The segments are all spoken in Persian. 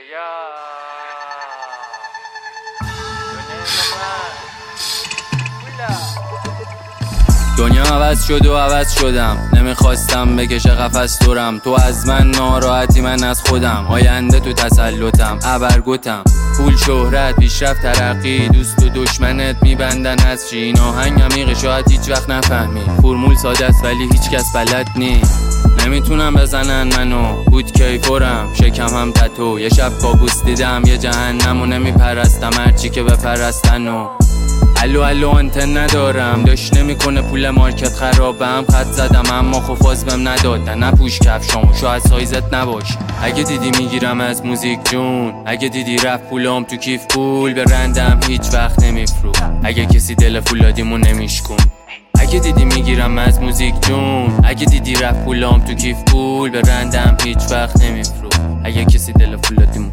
دنیا عوض شد و عوض شدم، نمیخواستم بکشه قفس دورم. تو از من ناراحتی، من از خودم. آینده تو تسلطم، ابرگوتم. پول، شهرت، پیشرفت، ترقی، دوست و دشمنت میبندن از چی. این آهنگ عمیقه، شاید هیچ وقت نفهمی. فرمول ساده است ولی هیچ کس بلد نی. نمیتونم بزنن منو، بود کیفورم، شکم هم تتو. یه شب کابوس دیدم یه جهنم و نمیپرستم هرچی که بپرستنو. الو آنتن ندارم، داشت نمیکنه پول مارکت خرابم. خط زدم اما خفاز بهم ندادن. نپوش کفشامو، شاید سایزت نباشه. اگه دیدی میگیرم از موزیک جون، اگه دیدی رفت پولام تو کیف پول به رندم هیچ وقت نمیفرو. اگه کسی دل فولادیمو نمیشکن. اگه دیدی میگیرم از موزیک جون، اگه دیدی رفت پولام تو کیف پول به رندم هیچ وقت نمیفرو. اگه کسی دل فولادیمو.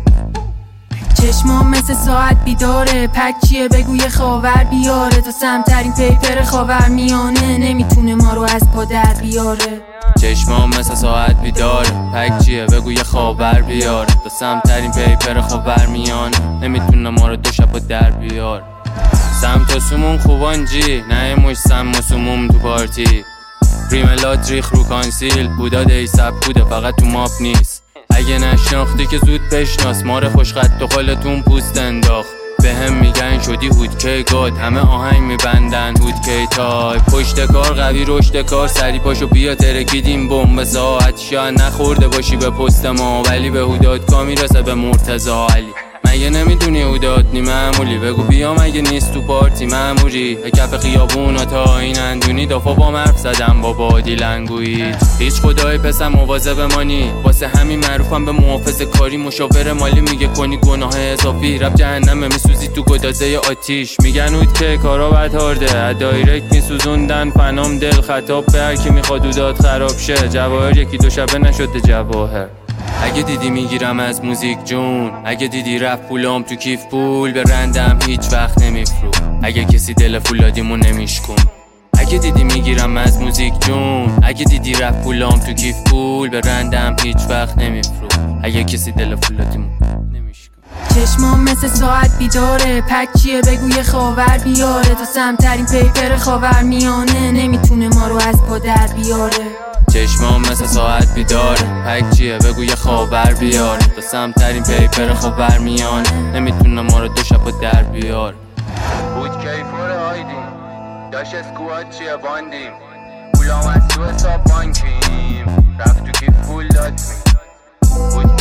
چشمام مثل ساعت بیداره، پک چیه بگو یه خاور بیاره. تا سمترین پیپر خاور میانه، نمیتونه ما رو از پا در بیاره. چشمام مثل ساعت بیداره، پک چیه بگو یه خاور بیاره. تا سمترین پیپر خاور میانه، نمیتونه ما رو دو شب در بیاره. سمت و سمون خوبان جی، نه مش سم و سموم تو پارتی. ریملات ریخ رو کانسیل، بودا دیسب بوده فقط تو ماپ نیست. اگه نشناختی که زود بشناس، مار خوشخط و خالتون پوست انداخت. به هم میگن شدی هودکی گاد، همه آهنگ میبندن هودکی تای. پشت کار قوی، رشد کار سری پاشو بیا ترکیدیم بمب ساعت. شاید نخورده باشی به پست ما، ولی به هودادکا میرسه به مرتضی علی. مگه نمیدونی هودادنی معمولی، بگو بیا مگه نیست تو پارتی معمولی. کف خیابونا تا این اندونی، دافا با مرف زدم با بادی لنگویی. هیچ خدای پسم مواظب مانی، واسه همین معروفم به محافظ کاری. مشاور مالی میگه کنی گناه اضافی، رب جهنمه میسوزی تو گدازه آتیش. میگن هود که کارا بد هارده، دایرکت میسوزوندن فنام دل. خطاب به هر کی میخواد هوداد خراب شه، جواهر یکی دو شبه نشده جواهر. اگه دیدی میگیرم از موزیک جون، اگه دیدی رفت پولام تو کیف پول به رندم هیچ وقت نمیفرو. اگه کسی دل فولادیمو نمیشکن. اگه دیدی میگیرم از موزیک جون، اگه دیدی رفت پولام تو کیف پول به رندم هیچ وقت نمیفرو. اگه کسی دل فولادیمو نمیشکن. چشمام مثل ساعت بیداره، پک چیه بگو یه خاور بیاره. تا سمترین پیپر خاور میانه، نمیتونه ما رو از پا در بیاره. چشمام مثل ساعت بیداره، پک چیه بگو یه خاور بیاره. تا سمترین پیپر خاور میانه، نمیتونه ما رو دو شب در بیاره. بود کیفور آیدیم، داشت اسکوات چیه باندیم. پولام از تو حساب بانکیم، رفت تو کیف پول داد می. بود